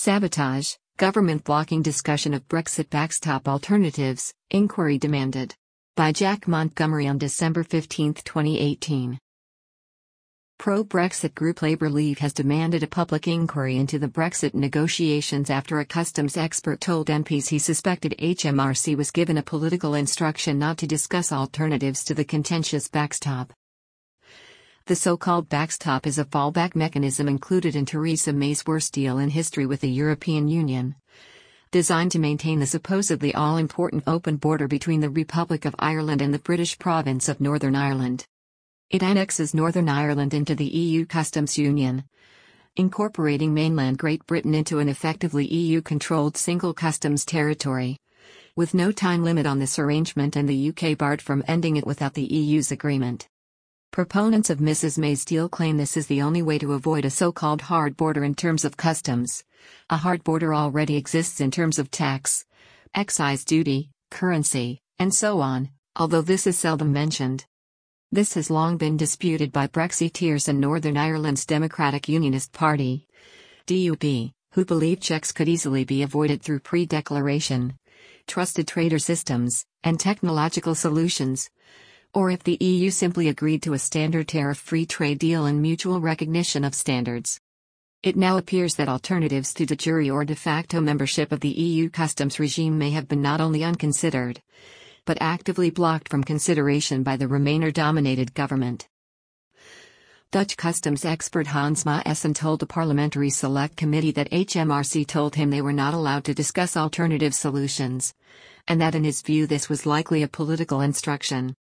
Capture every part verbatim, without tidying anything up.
Sabotage, government blocking discussion of Brexit backstop alternatives, inquiry demanded. By Jack Montgomery on December fifteenth, twenty eighteen. Pro-Brexit group Labour Leave has demanded a public inquiry into the Brexit negotiations after a customs expert told M Ps he suspected H M R C was given a political instruction not to discuss alternatives to the contentious backstop. The so-called backstop is a fallback mechanism included in Theresa May's worst deal in history with the European Union, designed to maintain the supposedly all-important open border between the Republic of Ireland and the British province of Northern Ireland. It annexes Northern Ireland into the E U customs union, incorporating mainland Great Britain into an effectively E U-controlled single customs territory, with no time limit on this arrangement and the U K barred from ending it without the E U's agreement. Proponents of Missus May's deal claim this is the only way to avoid a so-called hard border in terms of customs. A hard border already exists in terms of tax, excise duty, currency, and so on, although this is seldom mentioned. This has long been disputed by Brexiteers and Northern Ireland's Democratic Unionist Party, D U P, who believe checks could easily be avoided through pre-declaration, trusted trader systems, and technological solutions, or if the E U simply agreed to a standard tariff-free trade deal and mutual recognition of standards. It now appears that alternatives to de jure or de facto membership of the E U customs regime may have been not only unconsidered, but actively blocked from consideration by the Remainer-dominated government. Dutch customs expert Hans Maassen told a parliamentary select committee that H M R C told him they were not allowed to discuss alternative solutions, and that in his view this was likely a political instruction.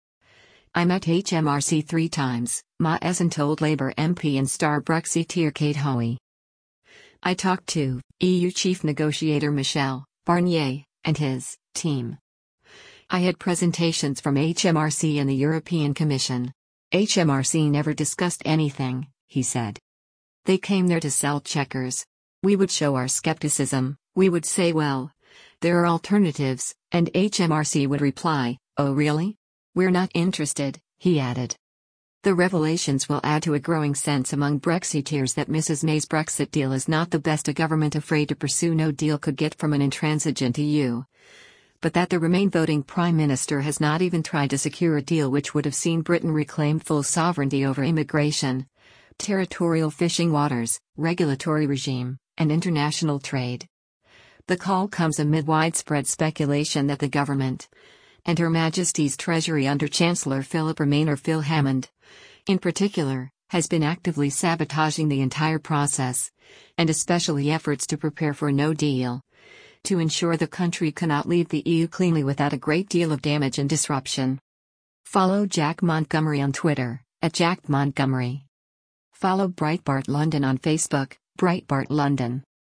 I met H M R C three times, Maassen told Labour M P and star Brexiteer Kate Hoey. I talked to E U chief negotiator Michel Barnier and his team. I had presentations from H M R C and the European Commission. H M R C never discussed anything, he said. They came there to sell checkers. We would show our skepticism, we would say, well, there are alternatives, and H M R C would reply, oh really? We're not interested, he added. The revelations will add to a growing sense among Brexiteers that Missus May's Brexit deal is not the best a government afraid to pursue no deal could get from an intransigent E U. But that the Remain voting Prime Minister has not even tried to secure a deal which would have seen Britain reclaim full sovereignty over immigration, territorial fishing waters, regulatory regime, and international trade. The call comes amid widespread speculation that the government, and Her Majesty's Treasury under Chancellor Philip Remainer Phil Hammond, in particular, has been actively sabotaging the entire process, and especially efforts to prepare for no deal, to ensure the country cannot leave the E U cleanly without a great deal of damage and disruption. Follow Jack Montgomery on Twitter, at Jack Montgomery. Follow Breitbart London on Facebook, Breitbart London.